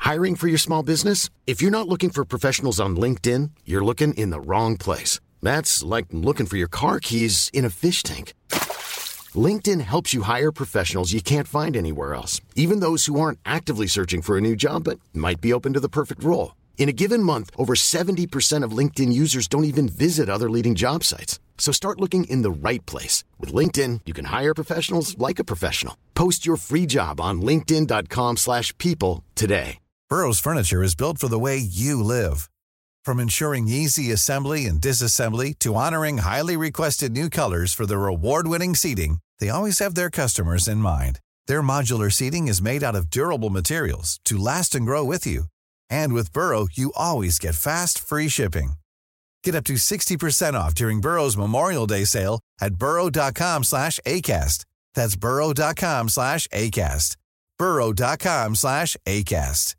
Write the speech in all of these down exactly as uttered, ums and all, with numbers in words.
Hiring for your small business? If you're not looking for professionals on LinkedIn, you're looking in the wrong place. That's like looking for your car keys in a fish tank. LinkedIn helps you hire professionals you can't find anywhere else, even those who aren't actively searching for a new job but might be open to the perfect role. In a given month, over seventy percent of LinkedIn users don't even visit other leading job sites. So start looking in the right place. With LinkedIn, you can hire professionals like a professional. Post your free job on linkedin.com slash people today. Burrow's furniture is built for the way you live. From ensuring easy assembly and disassembly to honoring highly requested new colors for their award-winning seating, they always have their customers in mind. Their modular seating is made out of durable materials to last and grow with you. And with Burrow, you always get fast, free shipping. Get up to sixty percent off during Burrow's Memorial Day sale at burrow.com slash ACAST. That's burrow.com slash ACAST. burrow.com slash ACAST.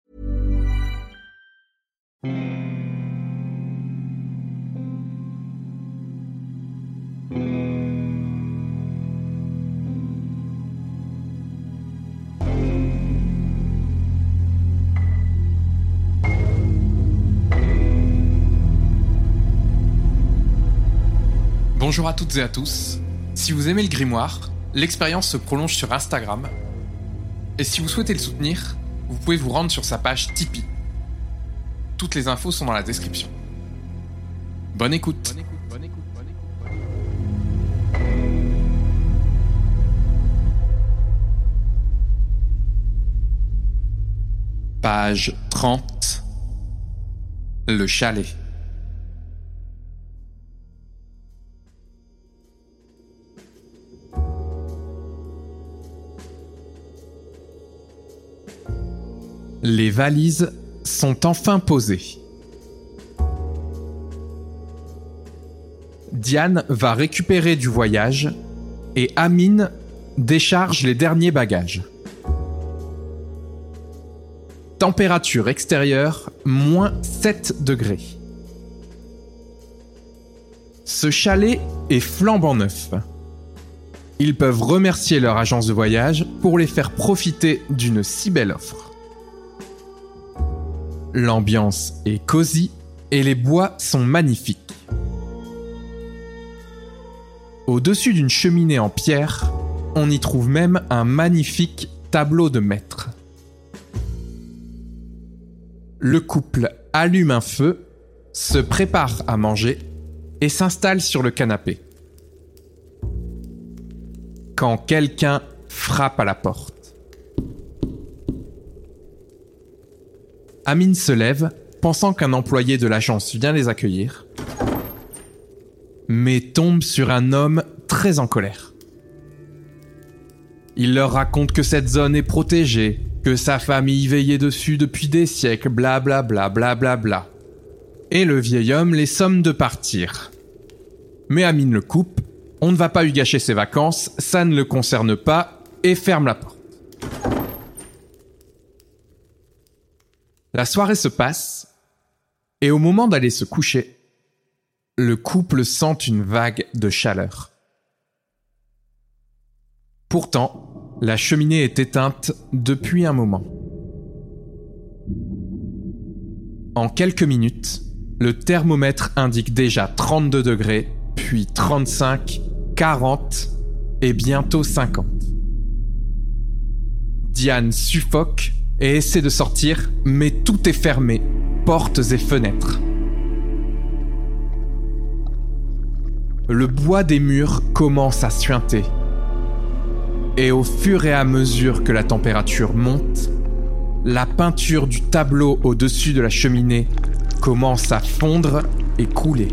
Bonjour à toutes et à tous. Si vous aimez le grimoire, l'expérience se prolonge sur Instagram. Et si vous souhaitez le soutenir, vous pouvez vous rendre sur sa page Tipeee. Toutes les infos sont dans la description. Bonne écoute. Bonne écoute, bonne écoute, bonne écoute. Page trente. Le chalet. Les valises sont enfin posées. Diane va récupérer du voyage et Amine décharge les derniers bagages. Température extérieure, moins sept degrés. Ce chalet est flambant neuf. Ils peuvent remercier leur agence de voyage pour les faire profiter d'une si belle offre. L'ambiance est cosy et les bois sont magnifiques. Au-dessus d'une cheminée en pierre, on y trouve même un magnifique tableau de maître. Le couple allume un feu, se prépare à manger et s'installe sur le canapé. Quand quelqu'un frappe à la porte. Amine se lève, pensant qu'un employé de l'agence vient les accueillir, mais tombe sur un homme très en colère. Il leur raconte que cette zone est protégée, que sa famille veillait dessus depuis des siècles, blablabla, blablabla. Et le vieil homme les somme de partir. Mais Amine le coupe, on ne va pas lui gâcher ses vacances, ça ne le concerne pas, et ferme la porte. La soirée se passe, et au moment d'aller se coucher, le couple sent une vague de chaleur. Pourtant, la cheminée est éteinte depuis un moment. En quelques minutes, le thermomètre indique déjà trente-deux degrés, puis trente-cinq, quarante et bientôt cinquante. Diane suffoque et essaie de sortir, mais tout est fermé, portes et fenêtres. Le bois des murs commence à suinter. Et au fur et à mesure que la température monte, la peinture du tableau au-dessus de la cheminée commence à fondre et couler.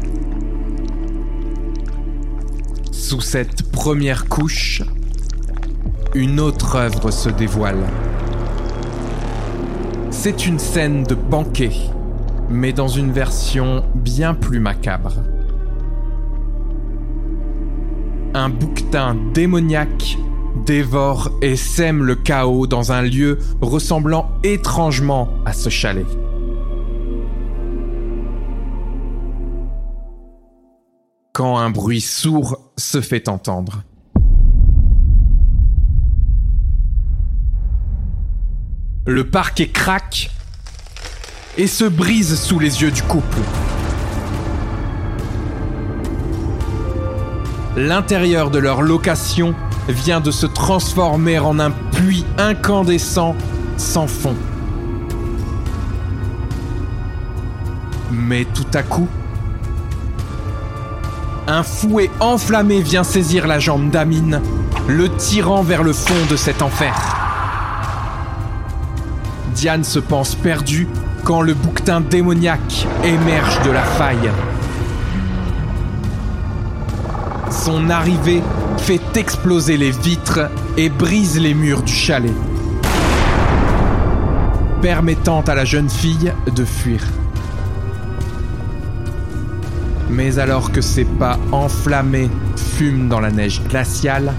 Sous cette première couche, une autre œuvre se dévoile. C'est une scène de banquet, mais dans une version bien plus macabre. Un bouquetin démoniaque dévore et sème le chaos dans un lieu ressemblant étrangement à ce chalet. Quand un bruit sourd se fait entendre. Le parquet craque et se brise sous les yeux du couple. L'intérieur de leur location vient de se transformer en un puits incandescent sans fond. Mais tout à coup, un fouet enflammé vient saisir la jambe d'Amine, le tirant vers le fond de cet enfer. Diane se pense perdue quand le bouquetin démoniaque émerge de la faille. Son arrivée fait exploser les vitres et brise les murs du chalet, permettant à la jeune fille de fuir. Mais alors que ses pas enflammés fument dans la neige glaciale,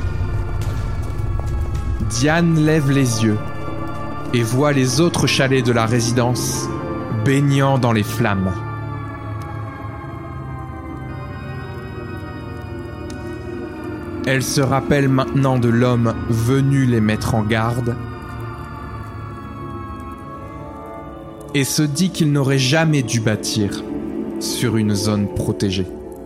Diane lève les yeux et voit les autres chalets de la résidence baignant dans les flammes. Elle se rappelle maintenant de l'homme venu les mettre en garde et se dit qu'il n'aurait jamais dû bâtir sur une zone protégée.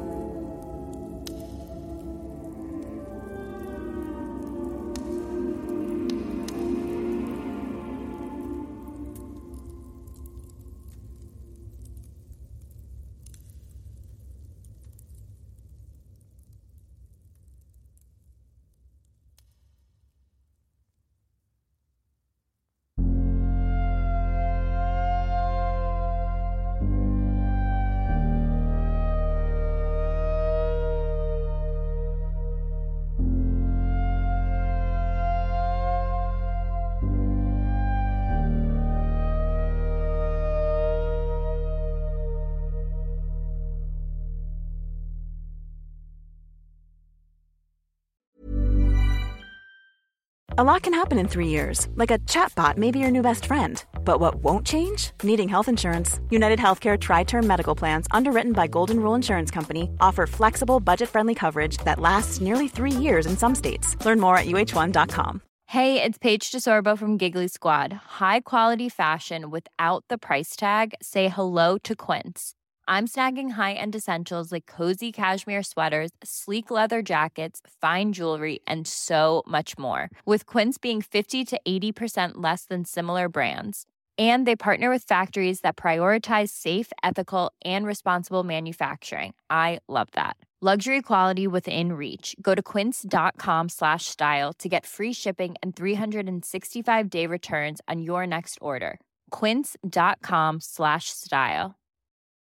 A lot can happen in three years, like a chatbot may be your new best friend. But what won't change? Needing health insurance. United Healthcare Tri-Term Medical Plans, underwritten by Golden Rule Insurance Company, offer flexible, budget-friendly coverage that lasts nearly three years in some states. Learn more at U H one dot com. Hey, it's Paige DeSorbo from Giggly Squad. High quality fashion without the price tag. Say hello to Quince. I'm snagging high-end essentials like cozy cashmere sweaters, sleek leather jackets, fine jewelry, and so much more. With Quince being fifty to eighty percent less than similar brands. And they partner with factories that prioritize safe, ethical, and responsible manufacturing. I love that. Luxury quality within reach. Go to quince.com slash style to get free shipping and three sixty-five day returns on your next order. Quince.com slash style.